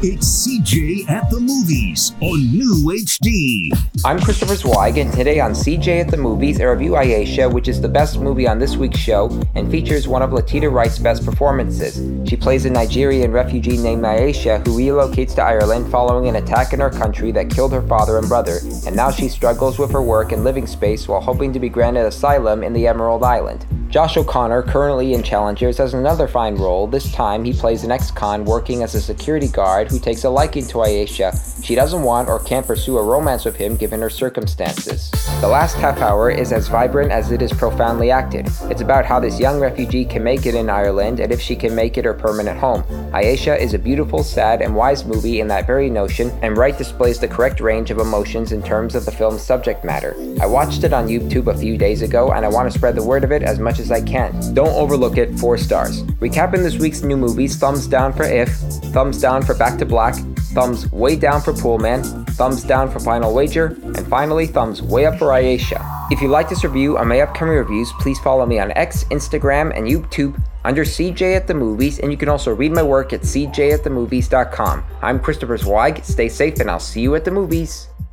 It's CJ at the Movies on New HD. I'm Christopher Zweig, and today on CJ at the Movies, I review Ayesha, which is the best movie on this week's show and features one of Letitia Wright's best performances. She plays a Nigerian refugee named Ayesha who relocates to Ireland following an attack in her country that killed her father and brother, and now she struggles with her work and living space while hoping to be granted asylum in the Emerald Island. Josh O'Connor, currently in Challengers, has another fine role. This time, he plays an ex-con working as a security guard who takes a liking to Ayesha. She doesn't want or can't pursue a romance with him given her circumstances. The last half hour is as vibrant as it is profoundly acted. It's about how this young refugee can make it in Ireland and if she can make it her permanent home. Ayesha is a beautiful, sad, and wise movie in that very notion, and Wright displays the correct range of emotions in terms of the film's subject matter. I watched it on YouTube a few days ago, and I want to spread the word of it as much as I can. Don't overlook it, 4 stars. Recapping this week's new movies: thumbs down for If, thumbs down for Back to Black, thumbs way down for Poolman, thumbs down for Final Wager, and finally thumbs way up for Ayesha. If you like this review or my upcoming reviews, please follow me on X, Instagram, and YouTube under CJ at the Movies, and you can also read my work at cjatthemovies.com. I'm Christopher Zweig. Stay safe, and I'll see you at the movies.